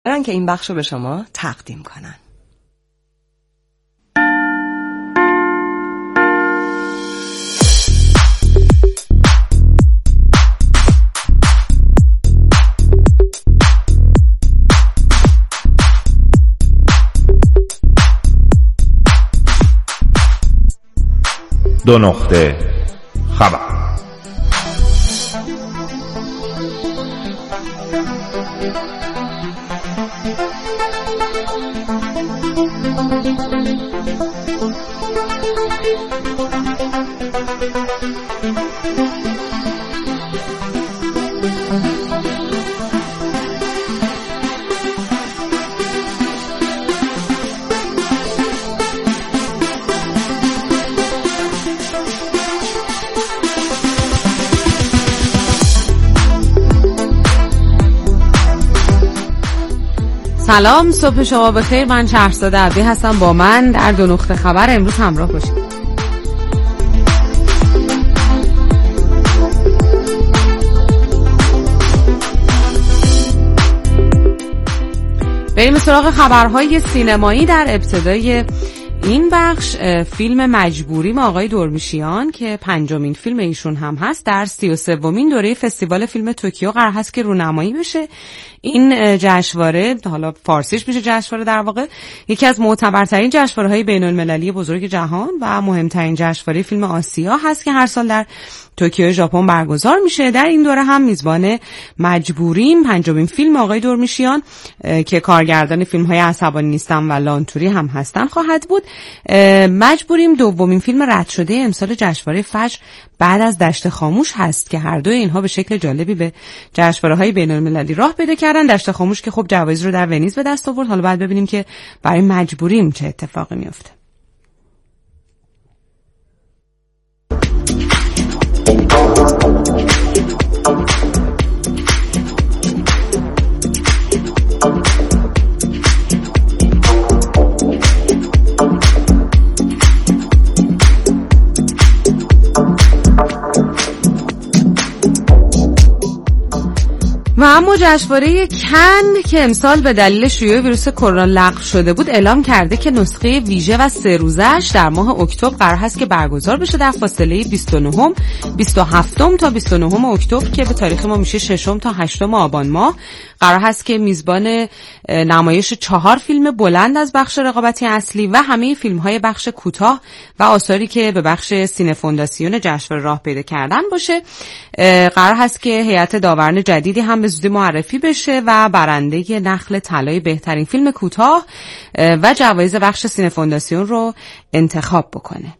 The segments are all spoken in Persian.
برن که این بخش رو به شما تقدیم کنن. دو نقطه خبر. سلام، صبح شما بخیر. من شهرزاد عبدی هستم. با من در دو نقطه خبر امروز همراه باشید. بریم سراغ خبرهای سینمایی. در ابتدای این بخش فیلم مجبوریم آقای دورمیشیان که 5مین فیلم ایشون هم هست در 33مین دوره فستیوال فیلم توکیو قرار هست که رونمایی بشه. این جشنواره، حالا فارسیش میشه جشنواره در واقع، یکی از معتبرترین جشنواره‌های بین‌المللی بزرگ جهان و مهمترین جشنواره فیلم آسیا هست که هر سال در توکیو ژاپن برگزار میشه. در این دوره هم میزبان مجبوریم 5مین فیلم آقای دورمیشیان که کارگردان فیلم‌های عصبانی نیستم و لانتوری هم هستن خواهد بود. مجبوریم دومین فیلم رد شده امسال جشنواره فجر بعد از دشت خاموش هست که هر دوی اینها به شکل جالبی به جشنواره‌های بین‌المللی راه پیدا کردن. دشت خاموش که خب جوایز رو در ونیز به دست آورد. حالا بعد ببینیم که برای مجبوریم چه اتفاقی میفته. و اما جشنواره کن که امسال به دلیل شیوع ویروس کرونا لغو شده بود اعلام کرده که نسخه ویژه و 3 روزش در ماه اکتبر قرار هست که برگزار بشه در فاصله 29 27 تا 29 اکتبر که به تاریخ ما میشه 6 تا 8 آبان ماه. قرار هست که میزبان نمایش 4 فیلم بلند از بخش رقابتی اصلی و همه فیلم‌های بخش کوتاه و آثاری که به بخش سینه فونداسیون جشنواره راه پیدا کردن باشه. قرار هست که هیئت داوران جدیدی هم به زودی معرفی بشه و برنده نخل طلای بهترین فیلم کوتاه و جوایز بخش سینه فونداسیون رو انتخاب بکنه.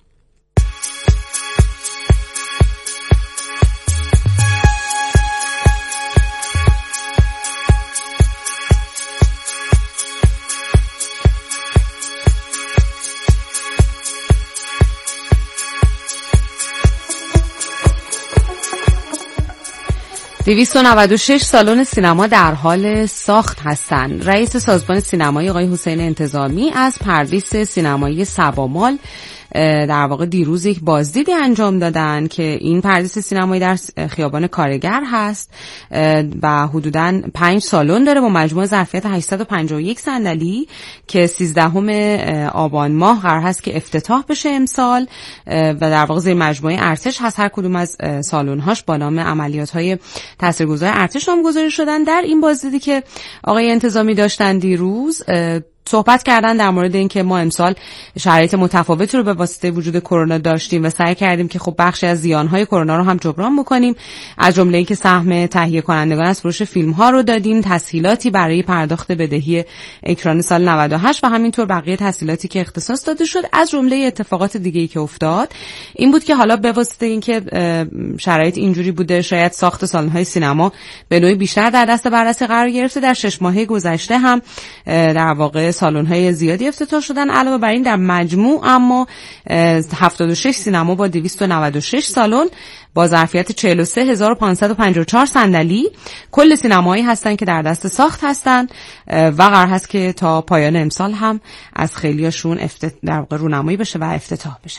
...296 سالن سینما در حال ساخت هستند. رئیس سازمان سینمایی آقای حسین انتظامی از پردیس سینمایی سبامال در واقع دیروز یک بازدیدی انجام دادن که این پردیس سینمایی در خیابان کارگر هست و حدوداً 5 سالن داره با مجموع ظرفیت 851 صندلی که 13 آبان ماه قرار هست که افتتاح بشه امسال و در واقع زیر مجموعه ارتش هست. هر کدوم از سالن‌هاش با نام عملیات‌های تاثیرگذار ارتش نامگذاری شدن. در این بازدیدی که آقای انتظامی داشتن دیروز صحبت کردن در مورد اینکه ما امسال شرایط متفاوتی رو به واسطه وجود کرونا داشتیم و سعی کردیم که خب بخشی از زیانهای کرونا رو هم جبران بکنیم، از جمله اینکه سهم تهیه کنندگان از فروش فیلم‌ها رو دادیم، تسهیلاتی برای پرداخت بدهی اکران سال 98 و همینطور بقیه تسهیلاتی که اختصاص داده شد. از جمله اتفاقات دیگه‌ای که افتاد این بود که حالا به واسطه اینکه شرایط اینجوری بوده شاید ساخت سالن‌های سینما به نوعی بیشتر در دست بررسی قرار گرفته. در 6 ماه گذشته هم در واقع سالن‌های زیادی افتتاح شدن. علاوه بر این در مجموع اما 76 سینما با 296 سالن با ظرفیت 43554 صندلی کل سینمایی هستن که در دست ساخت هستن و قرار هست که تا پایان امسال هم از خیلیاشون در واقع رونمایی بشه و افتتاح بشه.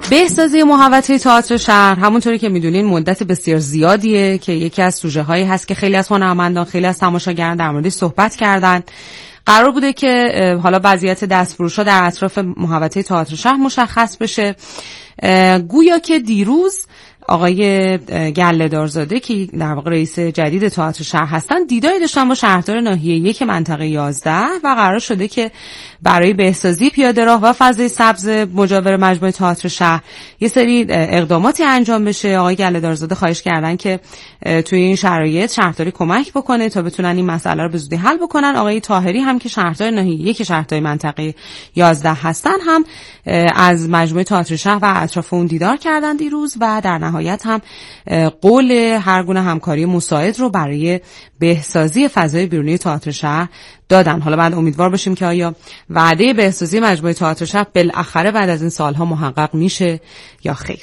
بهسازی محوطه تئاتر شهر همونطوری که میدونین مدت بسیار زیادیه که یکی از سوژه هایی هست که خیلی از هنرمندان، خیلی از تماشاگران در موردش صحبت کردن. قرار بوده که حالا وضعیت دستفروش‌ها در اطراف محوطه تئاتر شهر مشخص بشه. گویا که دیروز آقای گله‌دارزاده که در واقع رئیس جدید تئاتر شهر هستن دیداری داشتن با شهردار ناحیه 1 منطقه 11 و قرار شده که برای بهسازی پیاده‌راه و فضای سبز مجاور مجموعه تئاتر شهر یه سری اقداماتی انجام بشه. آقای گله‌دارزاده خواهش کردن که توی این شرایط شهرداری کمک بکنه تا بتونن این مسئله رو به زودی حل بکنن. آقای طاهری هم که شهردار ناحیه 1 شهردار منطقه 11 هستن هم از مجموعه تئاتر شهر و اطراف اون دیدار کردن دیروز و در نهایت هم قول هر گونه همکاری مساعد رو برای بهسازی فضای بیرونی تئاتر شهر دادن. حالا بعد امیدوار باشیم که آیا وعده بهسازی مجموعه تئاتر شهر بالاخره بعد از این سالها محقق میشه یا خیر.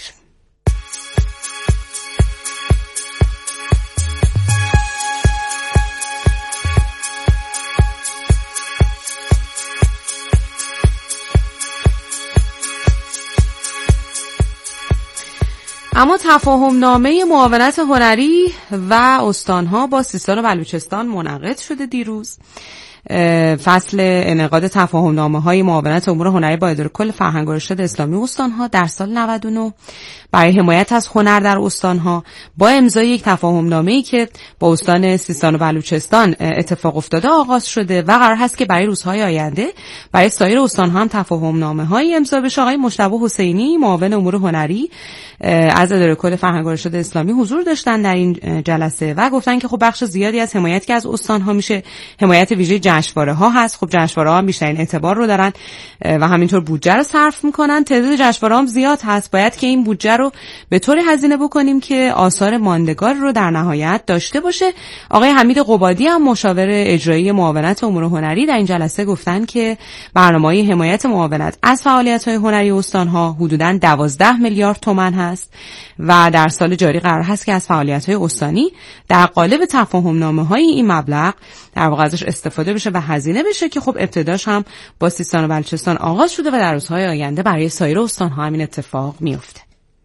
اما تفاهم نامه معاونت هنری و استانها با سیستان و بلوچستان منعقد شده دیروز. فصل انعقاد تفاهم نامه های معاونت امور هنری با اداره کل فرهنگ و ارشاد اسلامی استانها در سال 99 برای حمایت از هنر در استانها با امضای یک تفاهم نامه‌ای که با استان سیستان و بلوچستان اتفاق افتاده آغاز شده و قرار هست که برای روزهای آینده برای سایر استانها هم تفاهم نامه‌های امضا بشه. آقای مجتبی حسینی معاون امور هنری از اداره کل فرهنگ و ارشاد اسلامی حضور داشتن در این جلسه و گفتن که خب بخش زیادی از حمایت که از استانها میشه حمایت ویژه جشنواره‌ها هست. خب جشنواره‌ها هم بیشترین اعتبار رو دارن و همینطور بودجه رو صرف میکنن. تعداد جشنواره‌ها هم زیاد هست. باید که این بودجه رو به طوری هزینه بکنیم که آثار ماندگار رو در نهایت داشته باشه. آقای حمید قبادی هم مشاور اجرایی معاونت امور هنری در این جلسه گفتن که برنامه‌های حمایت معاونت از فعالیت‌های هنری استان‌ها حدوداً 12 میلیارد تومان هست و در سال جاری قرار هست که از فعالیت‌های استانی در قالب تفاهم‌نامه‌های این مبلغ در واقع ازش استفاده بشه و هزینه بشه که خب ابتداش هم با سیستان و بلوچستان آغاز شده و در روزهای آینده برای سایر استان‌ها همین اتفاق میفته.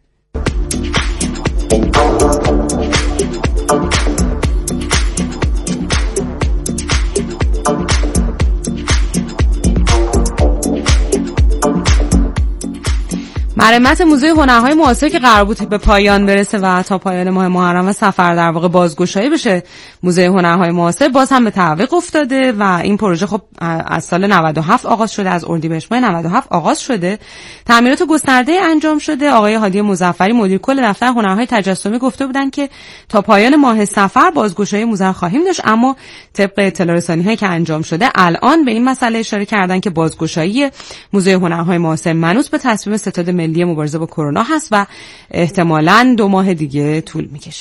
مرمت موزه هنرهای معاصر که قرار بود به پایان برسه و تا پایان ماه محرم و صفر در واقع بازگشایی بشه موزه هنرهای معاصر باز هم به تعویق افتاده و این پروژه خب از سال 97 آغاز شده، از اردیبهشت ماه 97 آغاز شده، تعمیرات گسترده انجام شده. آقای هادی مظفری مدیر کل دفتر هنرهای تجسمی گفته بودن که تا پایان ماه صفر بازگشایی موزه خواهیم داشت، اما طبق اطلاع رسانی‌هایی که انجام شده الان به این مسئله اشاره کردن که بازگشایی موزه هنرهای معاصر منوط به تصمیم ستاد ملی مبارزه با کرونا هست و احتمالاً 2 ماه دیگه طول میکشه.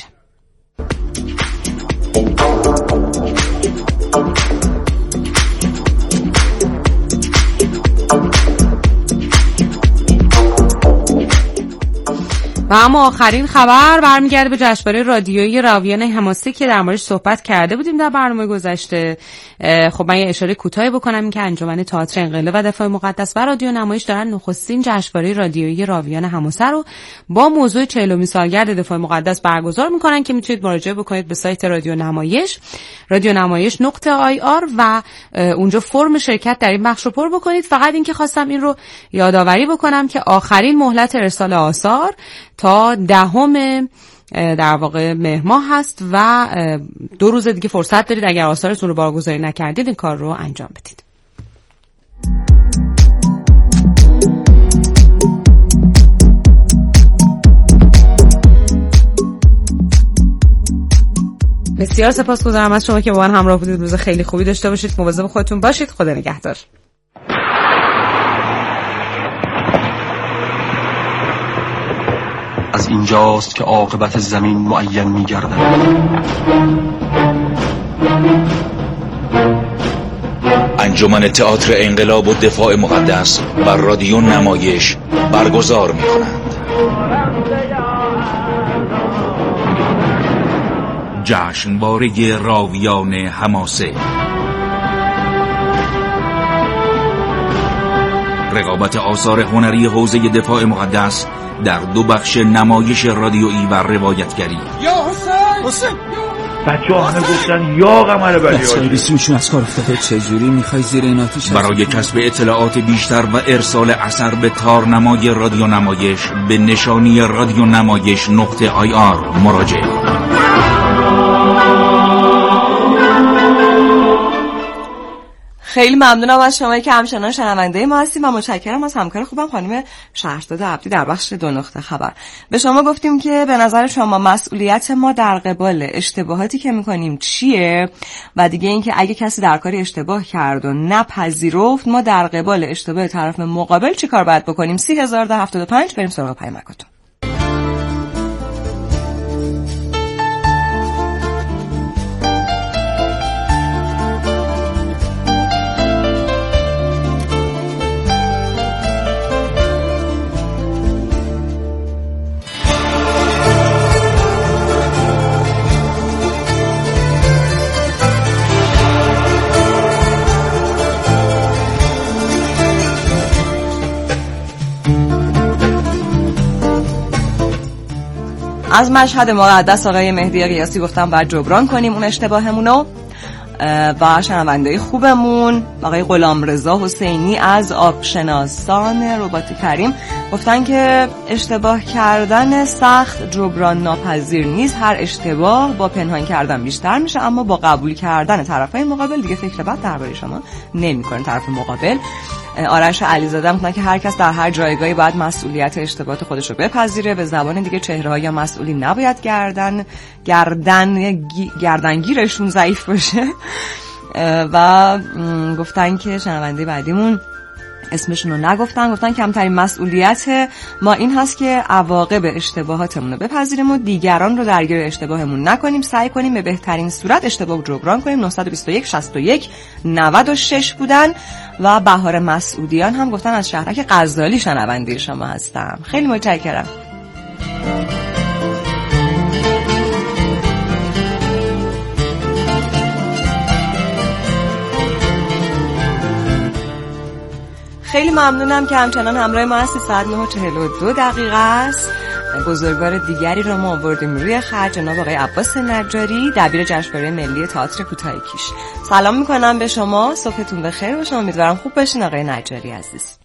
و اما آخرین خبر برمیگرده به جشنواره رادیویی راویان حماسه که در موردش صحبت کرده بودیم در برنامه گذشته. خب من یه اشاره کوتاهی بکنم این که انجمن تئاتر انقلاب و دفاع مقدس و رادیو نمایش دارن نخستین جشنواره رادیویی راویان حماسه رو با موضوع 40مین سالگرد دفاع مقدس برگزار میکنن که میتونید مراجعه بکنید به سایت رادیو نمایش radionamayish.ir و اونجا فرم شرکت در این بخش رو پر بکنید. فقط این که خواستم این رو یادآوری بکنم که آخرین مهلت ارسال آثار تا 10 در واقع مهر ماه هست و 2 روز دیگه فرصت دارید اگر آثارتون رو بارگذاری نکردید این کار رو انجام بدید. بسیار سپاسگزارم از شما که با من همراه بودید. روز خیلی خوبی داشته باشید. مواظب خودتون باشید. خدا نگهدار. از اینجاست که عاقبت زمین معین می‌گردد. انجمن تئاتر انقلاب و دفاع مقدس بر رادیو نمایش برگزار می‌کنند. جشنواره راویان حماسه، رقابت آثار هنری حوزه دفاع مقدس در 2 بخش نمایش رادیویی و روایتگری. یا حسین بچه‌ها همه گفتن یا قمر بلی بیسیمشون از کار افتاده. چجوری میخوای زیر این آتیش برای کسب اطلاعات بیشتر و ارسال اثر به تارنمای رادیو نمایش به نشانی رادیو نمایش.ir مراجعه. خیلی ممنونم از شما که همچنان شنونده ما هستیم و متشکرم از همکار خوبم خانم شهرزاد عبدی در بخش 2 نقطه خبر. به شما گفتیم که به نظر شما مسئولیت ما در قبال اشتباهاتی که میکنیم چیه و دیگه اینکه اگه کسی در کاری اشتباه کرد و نپذیرفت ما در قبال اشتباه طرف مقابل چی کار باید بکنیم. 3075 بریم سراغ پیامکاتون. از مشهد مقدس آقای مهدی قیاسی گفتم باید جبران کنیم اون اشتباهمونو. و شنونده خوبمون آقای غلامرضا حسینی از آبشناسان رباط کریم گفتن که اشتباه کردن سخت جبران ناپذیر نیست. هر اشتباه با پنهان کردن بیشتر میشه، اما با قبول کردن طرفای مقابل دیگه فکر بد درباره شما نمیکنه طرف مقابل. آرش علیزاده میگن که هر کس در هر جایگاهی باید مسئولیت اشتباهات خودش رو بپذیره. به زبان دیگه چهره‌های مسئولی نباید گردنگیرشون ضعیف باشه. و گفتن که شنونده بعدیمون اسمشون رو نگفتن، گفتن کمترین مسئولیت ما این هست که عواقب اشتباهاتمون رو بپذیریم و دیگران رو درگیر اشتباهمون نکنیم. سعی کنیم به بهترین صورت اشتباه رو جبران کنیم. 921 61 96 بودن. و بهار مسعودیان هم گفتن از شهرک غزالی شنونده شما هستم. خیلی متشکرم. خیلی ممنونم که همچنان همراه ما هستید. ساعت 9:42 است. بزرگوار دیگری رو ما آوردیم روی خط، جناب آقای عباس نجاری، دبیر جشنواره ملی تئاتر کوتاه کیش. سلام میکنم به شما، صبحتون بخیر باشه، امیدوارم خوب باشین آقای نجاری عزیز.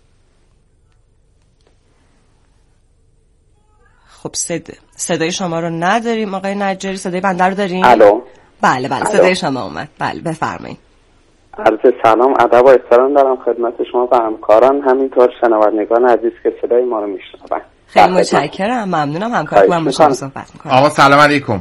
خب صدای شما رو نداریم آقای نجاری، صدای بنده رو داریم؟ الو. بله صدای شما اومد. بله بفرمایید. عرض سلام، ادب و احترام دارم خدمت شما و همکاران، همینطور شنوندگان عزیز که صدای ما رو میشنون. خیلی متشکرم، ممنونم. همکار من با شما صحبت می‌کنم. آقا سلام علیکم.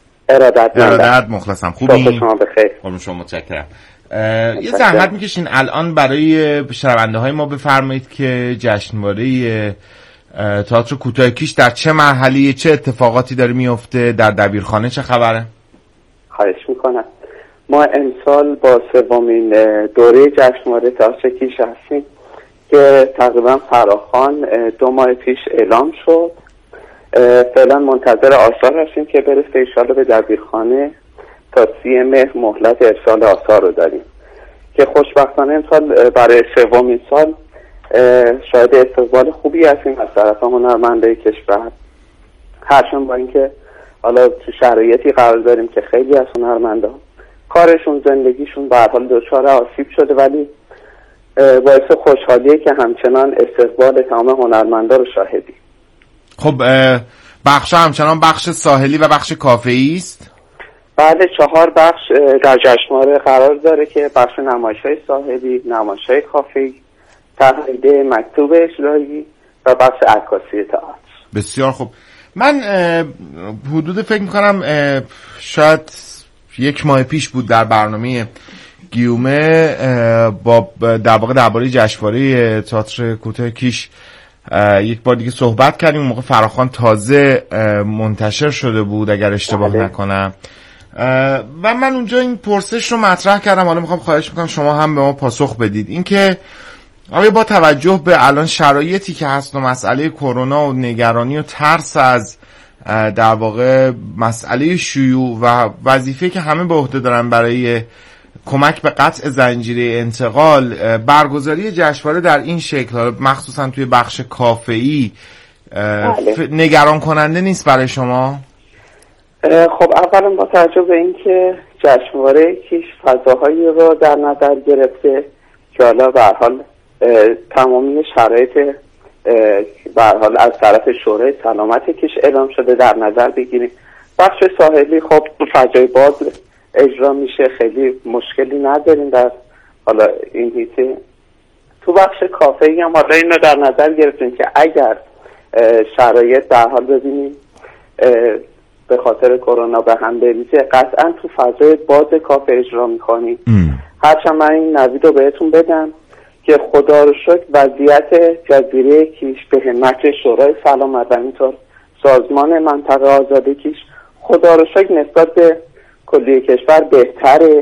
ارادت مخلصم. خوبی؟ شما بخیر. قربون شما، متشکرم. یه زحمت میکشین الان برای شنونده های ما بفرمایید که جشنواره تئاتر کوتاه کیش در چه مرحله، چه اتفاقاتی داره میفته، در دبیرخانه چه خبره؟ خواهش میکنم. ما امسال با سومین دوره جشنواره تئاتر کیش هستیم که تقریبا فراخوان 2 ماه پیش اعلام شد. فعلا منتظر آثار هستیم که برسه انشالله به دبیرخانه. تا 30 مهر مهلت ارسال آثار رو داریم که خوشبختانه امسال برای سومین سال شاید استقبال خوبی هستیم از طرف هنرمندای کشور. هرچند با اینکه حالا تو شرایطی قرار داریم که خیلی از هنرمندا کارشون، زندگیشون به هر حال دچار آسیب شده، ولی باعث خوشحالیه که همچنان استقبال تمام هنرمندا رو شاهدیم. خب بخش همچنان بخش ساحلی و بخش کافه‌ای است؟ بعد 4 بخش در جشنواره قرار داره که بخش نمایش‌های ساحلی، نمایش‌های کافه‌ای، تقلید مکتوب اجرایی و بخش عکاسی تئاتر. بسیار خوب. من حدود فکر می‌کنم شاید 1 ماه پیش بود در برنامه گیومه با در واقع درباره جشنواره تئاتر کوتاه کیش یک بار دیگه صحبت کردیم. اون موقع فراخوان تازه منتشر شده بود اگر اشتباه نکنم و من اونجا این پرسش رو مطرح کردم. حالا میخوام خواهش میکنم شما هم به ما پاسخ بدید، این که آیا با توجه به الان شرایطی که هست و مسئله کرونا و نگرانی و ترس از در واقع مسئله شیوع و وظیفه که همه به عهده دارن برای کمک به قطع زنجیره انتقال، برگزاری جشنواره در این شکل مخصوصا توی بخش کافه‌ای نگران کننده نیست برای شما؟ خب اولا با توجه به اینکه جشنواره کیش فضاهایی رو در نظر گرفته که حالا به هر حال تمامی شرایط به هر حال از طرف شورای سلامت کیش اعلام شده در نظر بگیریم، بخش ساحلی خب تو فضای باز اجرا میشه، خیلی مشکلی نداریم در حالا این حیطه. تو بخش کافه‌ای هم حالا اینو در نظر گرفتیم که اگر شرایط در حال ببینیم به خاطر کرونا به هم بریزه، قطعا تو فضای باز کافه اجرا میکنیم. هرچند من این نوید رو بهتون بدم که خدا رو شکر وضعیت جزیره کیش به همت شورای سلامت و اینطور سازمان منطقه آزاد کیش خدا رو شکر نسبت به کلیه کشور بهتره،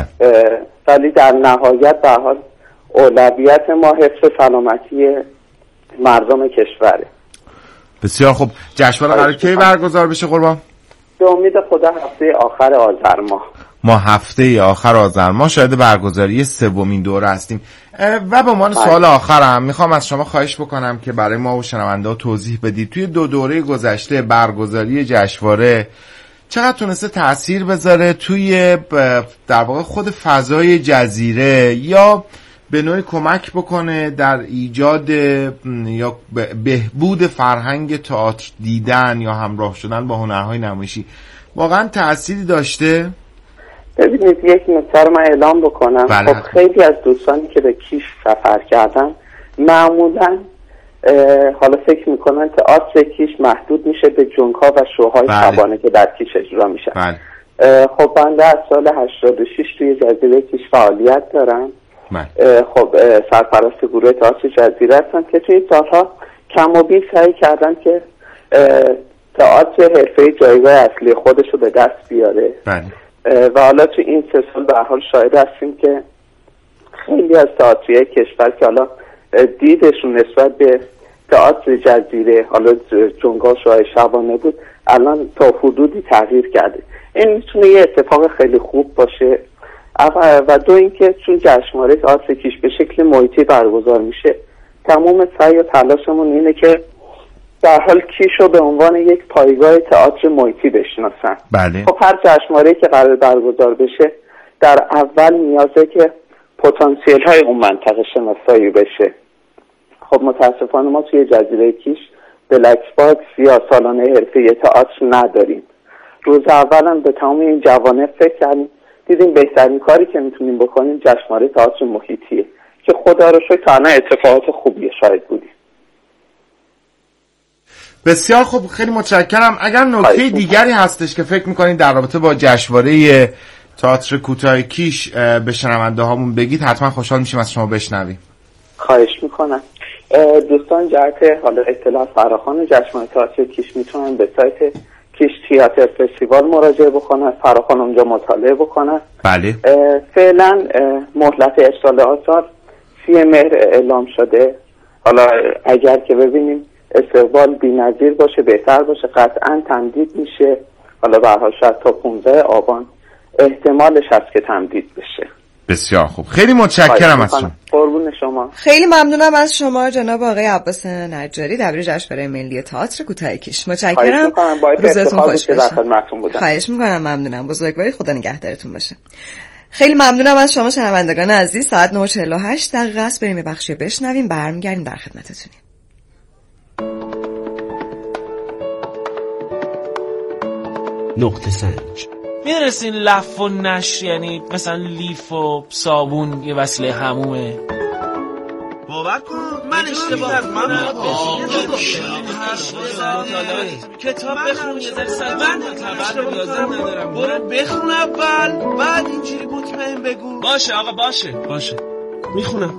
ولی در نهایت به حال اولویت ما حفظ سلامتی مردم کشوره. بسیار خوب. جشنواره قرار کی برگزار بشه قربان؟ به امید خدا هفته آخر آذر ما هفته آخر آذر ماه شاید برگزاری سومین دوره هستیم. و به عنوان سوال آخرم میخوام از شما خواهش بکنم که برای ما و شنونده ها توضیح بدید توی 2 دوره گذشته برگزاری جشنواره چقدر تونسته تأثیر بذاره توی در واقع خود فضای جزیره، یا به نوعی کمک بکنه در ایجاد یا بهبود فرهنگ تئاتر دیدن یا همراه شدن با هنرهای نمایشی. واقعا تأثیری داشته؟ ببینید یک نکته رو من اعلام بکنم. خب خیلی از دوستانی که به کیش سفر کردن معمولاً حالا فکر میکنن تئاتر کیش محدود میشه به جنگ‌ها و شوهای شبانه که در کیش اجرا میشن. خب بنده از سال 86 توی جزیره کیش فعالیت دارم. خب سرپرست گروه تئاتر جزیره هستم که توی سالها کم و بیش سعی کردن که تئاتر حرفه‌ای جایگاه اصلی خودش رو به دست بیاره. و حالا تو این 3 سال به هر حال شاهد هستیم که خیلی از تئاترهای کشور که حالا دیدشون نسبت به تئاتر جزیره حالا جنگا شوهای شبانه بود الان تا حدودی تغییر کرده. این میتونه یه اتفاق خیلی خوب باشه. و 2 اینکه چون جشنواره تئاتر کیش به شکل محیطی برگزار میشه، تمام سعی و تلاشمون اینه که در حال کیش رو به عنوان یک پایگاه تئاتر محیطی بشناسن. خب هر جشنواره‌ای که قرار برگزار بشه در اول نیازه که پتانسیل های اون منطقه شناسایی بشه. خب متاسفانه ما توی جزیره کیش بلک باکس یا سالن حرفه‌ای تئاتر نداریم. روز اول هم به تمام این جوانب فکر کردیم، دیدیم بهترین کاری که میتونیم بکنیم جشنواره تئاتر محیطیه که خدا رو شکر تا الان اتفاقات خوبی شاهد بودیم. بسیار خوب، خیلی متشکرم. اگر نکته دیگری هستش که فکر میکنید در رابطه با جشنواره تئاتر کوتاه کیش به شنونده هامون بگید حتما خوشحال میشیم از شما بشنویم. خواهش میکنم. دوستان جهت حالا اطلاعات فراخوان جشنواره تئاتر کیش میتونن به سایت کیش تئاتر فستیوال مراجعه بکنن، فراخوان اونجا مطالعه بکنن. فعلا مهلت ارسال آثار 30 مهر اعلام شده. حالا اگر که ببینیم استقبال بی‌نظیر باشه، بهتر باشه، قطعاً تمدید میشه. حالا به هر حال شاید تا 15 آبان احتمالش هست که تمدید بشه. بسیار خوب، خیلی متشکرم از شما. قربون شما. خیلی ممنونم از شما جناب آقای عباس نجاری، دبیر جشنواره ملی تئاتر کوتاه کیش. متشکرم. روزتون خوش باشه. خواهش میکنم. ممنونم. بزرگواری، خدا نگهدارتون باشه. خیلی ممنونم از شما شنوندگان عزیز. ساعت 9:48 است. بریم بخشی بشنویم، برمیگردیم در خدمتتونیم. نقطه سنج. میدونستین لف و نشر یعنی مثلا لیف و صابون یه وسیله حمومه؟ باور کن من اشتباه کتاب بخون یه ذره من خبر لازم ندارم. برو بخون اول بعد اینجوری مطمئن بگو. باشه آقا، باشه میخونم.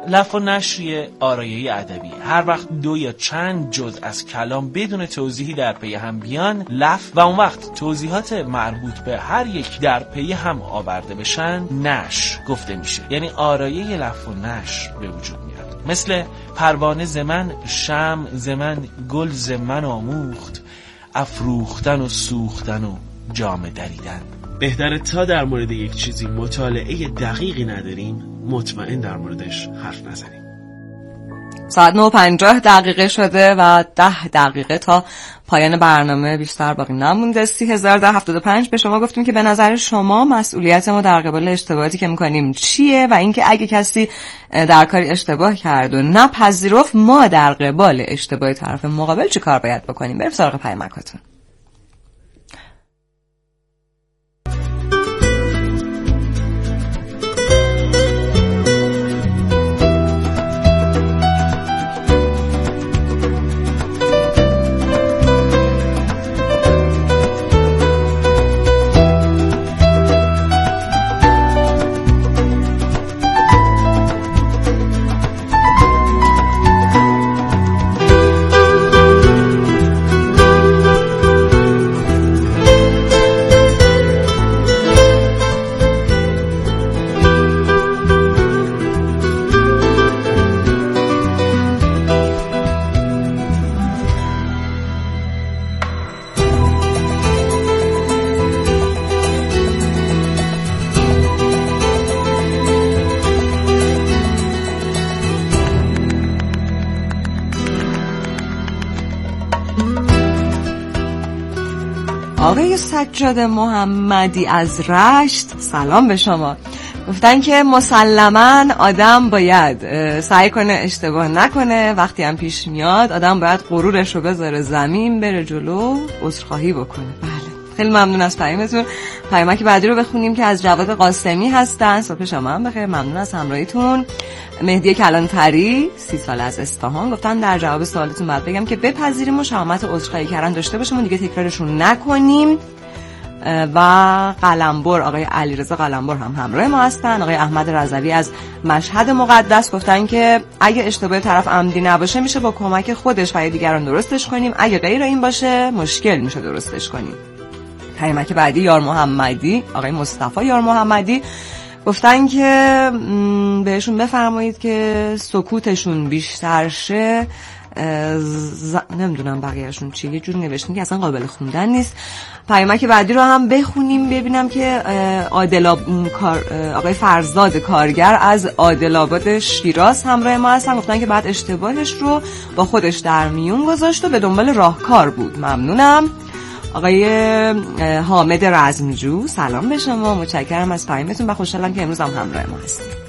لف و نشریه آرایه ادبی. هر وقت دو یا چند جزء از کلام بدون توضیحی در پی هم بیان، لف و اون وقت توضیحات مربوط به هر یک در پی هم آورده بشن، نشر گفته میشه. یعنی آرایه لف و نشر به وجود میاد. مثل پروانه زمن، شمع زمن، گل زمن آموخت، افروختن و سوختن و جام دریدن. بهتره تا در مورد یک چیزی مطالعه دقیقی نداریم مطمئن در موردش حرف نزنیم. ساعت 9:50 شده و 10 دقیقه تا پایان برنامه بیشتر باقی نمونده. 30,075 به شما گفتیم که به نظر شما مسئولیت ما در قبال اشتباهاتی که میکنیم چیه و اینکه اگه کسی در کاری اشتباه کرد و نپذیرفت، ما در قبال اشتباه طرف مقابل چی کار باید بکنیم. بریم سراغ پیامکاتون. آقای سجاد محمدی از رشت، سلام به شما. گفتن که مسلماً آدم باید سعی کنه اشتباه نکنه، وقتی هم پیش میاد آدم باید غرورش رو بذاره زمین، بره جلو، عذرخواهی بکنه. بله، خیلی ممنون از پیامتون. پیامک بعدی رو بخونیم که از جواد قاسمی هستن. صبح شما هم بخیر، ممنون از همراهیتون. مهدی کلانتری 30 سال از اصفهان گفتن در جواب سوالتون باید بگم که بپذیریم و شهامت عذرخواهی کردن داشته باشیم و دیگه تکرارشون نکنیم. و قلمبر، آقای علیرضا قلمبر هم همراه ما هستن. آقای احمد رضوی از مشهد مقدس گفتن که اگه اشتباه طرف عمدی نباشه میشه با کمک خودش و دیگران درستش کنیم، اگه غیر این باشه مشکل میشه درستش کنیم. پیامک بعدی یار محمدی، آقای مصطفی یار محمدی گفتن که بهشون بفرمایید که سکوتشون بیشتر شه. نمیدونم بقیهشون چیه، یه جور نوشتن که اصلا قابل خوندن نیست. پیامک بعدی رو هم بخونیم ببینم که آقای فرزاد کارگر از عادل‌آباد شیراز همراه ما هستن. گفتن که بعد اشتباهش رو با خودش در میون گذاشت و به دنبال راهکار بود. ممنونم. آقای حامد رزمجو، سلام به شما، متشکرم از پیامتون و خوشحالم که امروز هم همراه ما هستید.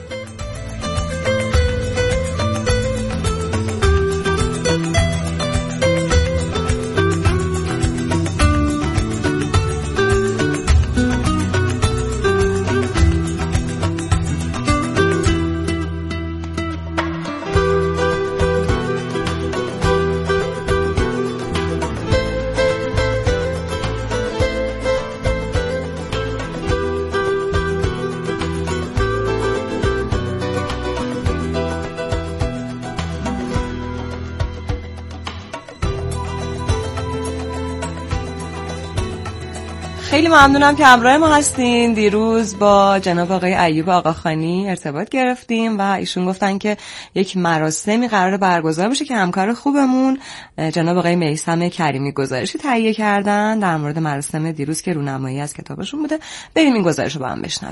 خیلی ممنونم که همراه ما هستین. دیروز با جناب آقای ایوب آقاخانی ارتباط گرفتیم و ایشون گفتن که یک مراسمی قرار برگزار بشه که همکار خوبمون جناب آقای میثم کریمی گزارشی تهیه کردن در مورد مراسم دیروز که رونمایی از کتابشون بوده. بریم این گزارش رو با هم بشنویم.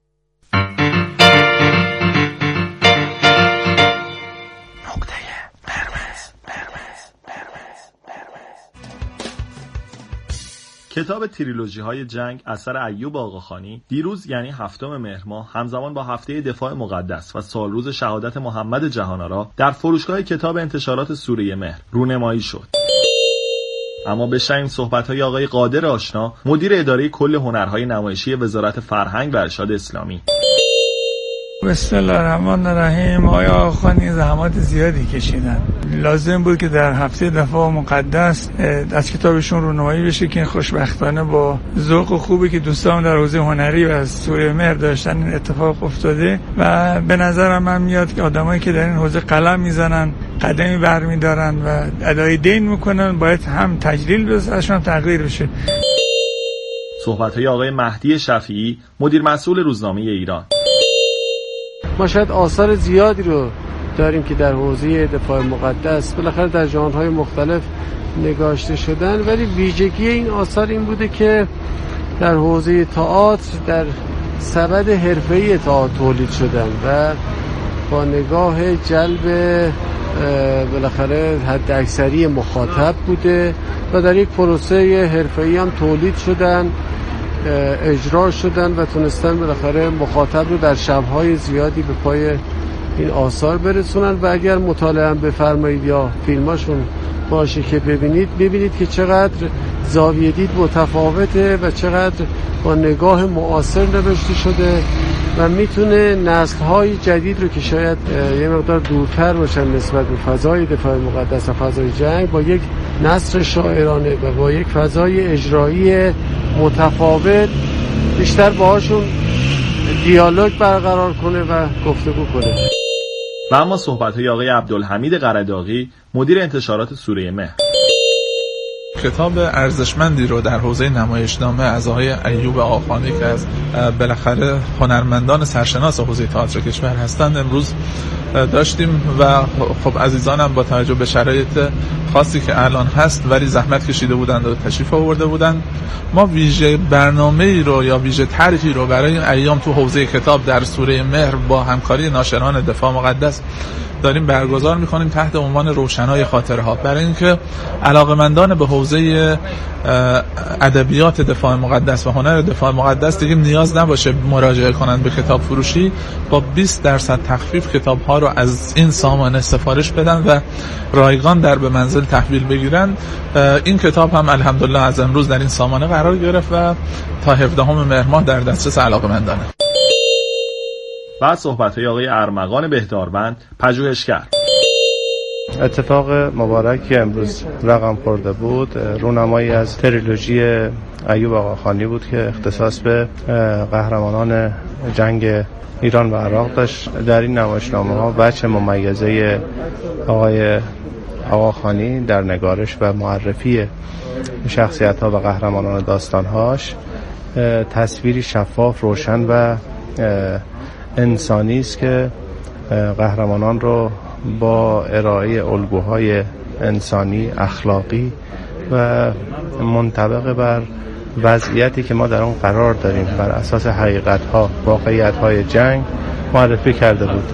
کتاب تریلوژی های جنگ اثر ایوب آقاخانی دیروز یعنی 7 مهر ماه همزمان با هفته دفاع مقدس و سالروز شهادت محمد جهان‌آرا در فروشگاه کتاب انتشارات سوره مهر رونمایی شد. اما بشنویم صحبت‌های آقای قادر آشنا، مدیر اداره کل هنرهای نمایشی وزارت فرهنگ و ارشاد اسلامی. بسم الله الرحمن الرحیم. آقای آقاخانی زحمات زیادی کشیدن. لازم بود که در هفته دفاع مقدس از کتابشون رونمایی بشه که خوشبختانه با ذوق خوبی که دوستان در حوزه هنری و از سوره مهر داشتن این اتفاق افتاده و به نظرم من میاد که آدمایی که در این حوزه قلم میزنن، قدمی برمیدارن و ادای دین میکنن باید هم تجلیل بشه ازشون تغییر بشه. صحبت‌های آقای مهدی شفیعی، مدیر مسئول روزنامه ایران. ما شاید آثار زیادی رو داریم که در حوزه دفاع مقدس بالاخره در ژانرهای مختلف نگاشته شدن، ولی ویژگی این آثار این بوده که در حوزه تئاتر در سبد حرفه‌ای تئاتر تولید شدن و با نگاه جلب بالاخره حد اکثری مخاطب بوده و در یک پروسه حرفه‌ای هم تولید شدن، اجرا شدن و تونستن بالاخره مخاطب رو در شب‌های زیادی به پای این آثار برسونن و اگر مطالعه هم بفرمایید یا فیلماشون باشه که ببینید که چقدر زاویه دید متفاوته و چقدر با نگاه معاصر نوشته شده و میتونه نسل‌های جدید رو که شاید یه مقدار دورتر باشن نسبت به فضای دفاع مقدس و فضای جنگ با یک نثر شاعرانه و با یک فضای اجرایی متفاوت بیشتر باهاشون دیالوگ برقرار کنه و گفتگو کنه. و اما صحبت‌های آقای عبدالحمید قرداغی، مدیر انتشارات سوره مهر. کتاب ارزشمندی رو در حوزه نمایشنامه از آقای ایوب آقاخانی که از بالاخره هنرمندان سرشناس حوزه تئاتر کشور هستند امروز داشتیم و خب عزیزانم با توجه به شرایط خاصی که الان هست ولی زحمت کشیده بودند و تشریف آورده بودند. ما ویژه برنامه‌ای رو یا ویژه طرحی رو برای این ایام تو حوزه کتاب در سوره مهر با همکاری ناشران دفاع مقدس داریم برگزار می‌کنیم تحت عنوان روشنای خاطره ها، برای اینکه علاقه‌مندان به حوزه ادبیات دفاع مقدس و هنر دفاع مقدس دیگه نیاز نباشه مراجعه کنند به کتاب فروشی، با 20% تخفیف کتاب‌ها رو از این سامانه سفارش بدن و رایگان در به منزل تحویل بگیرن. این کتاب هم الحمدلله از امروز در این سامانه قرار گرفت و تا 17 مهر ماه در دسترس علاقه‌مندانه. بعد صحبت‌های آقای ارمغان بهداربند، پژوهشگر. اتفاق مبارکی امروز رقم خورده بود، رونمایی از تریلوژی ایوب آقاخانی بود که اختصاص به قهرمانان جنگ ایران و عراق داشت. در این نمایشنامه‌ها وجه ممیزه آقای آقاخانی در نگارش و معرفی شخصیت‌ها و قهرمانان داستان‌هاش تصویری شفاف، روشن و انسانی است که قهرمانان رو با ارائه الگوهای انسانی، اخلاقی و منطبق بر وضعیتی که ما در اون قرار داریم بر اساس حقیقت‌ها، واقعیت‌های جنگ معرفی کرده بود.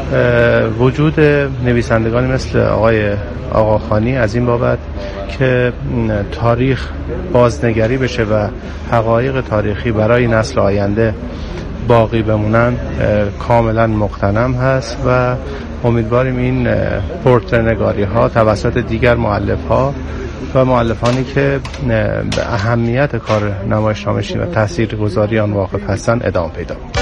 وجود نویسندگانی مثل آقای آقاخانی از این بابت که تاریخ بازنگری بشه و حقایق تاریخی برای نسل آینده باقی بمونن کاملا مقتنم هست و امیدواریم این پورترنگاری ها توسط دیگر مؤلف ها و مؤلفانی که به اهمیت کار نمایشنامه‌نویسی و تاثیرگذاری آن واقف هستند ادامه پیدا کنه.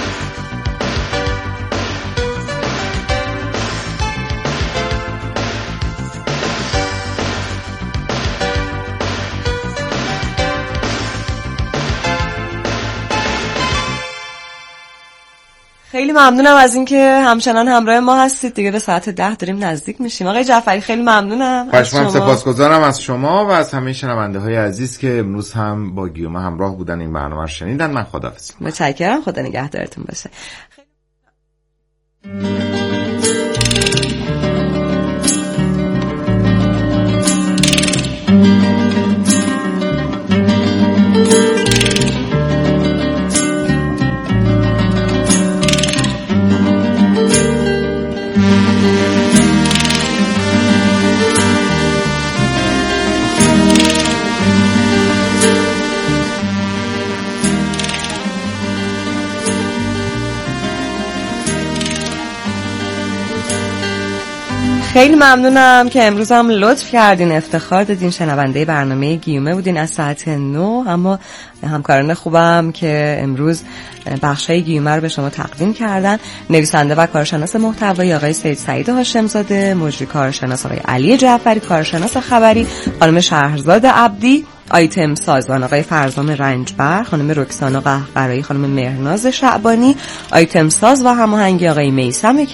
خیلی ممنونم از اینکه همچنان همراه ما هستید. دیگه به ساعت 10 داریم نزدیک میشیم. آقای جعفری خیلی ممنونم از شما. سپاسگزارم از شما و از همه شنونده‌های عزیز که امروز هم با گیومه همراه بودن، این برنامه رو شنیدن. من خداحافظ. متشکرم. خدا نگهدارتون باشه. خیلی ممنونم که امروز هم لطف کردین، افتخار دادین، شنونده برنامه گیومه بودین از ساعت 9. اما همکاران خوبم که امروز بخشای گیومه رو به شما تقدیم کردن، نویسنده و کارشناس محتوایی آقای سید سعید هاشمزاده، مجری کارشناس آقای علی جعفری، کارشناس خبری خانم شهرزاد عبدی، آیتم سازمان آقای فرزام رنجبر، خانم رکسانا قهقرایی، خانم مهرناز شعبانی، آیتم ساز و هماهنگی آقای میثم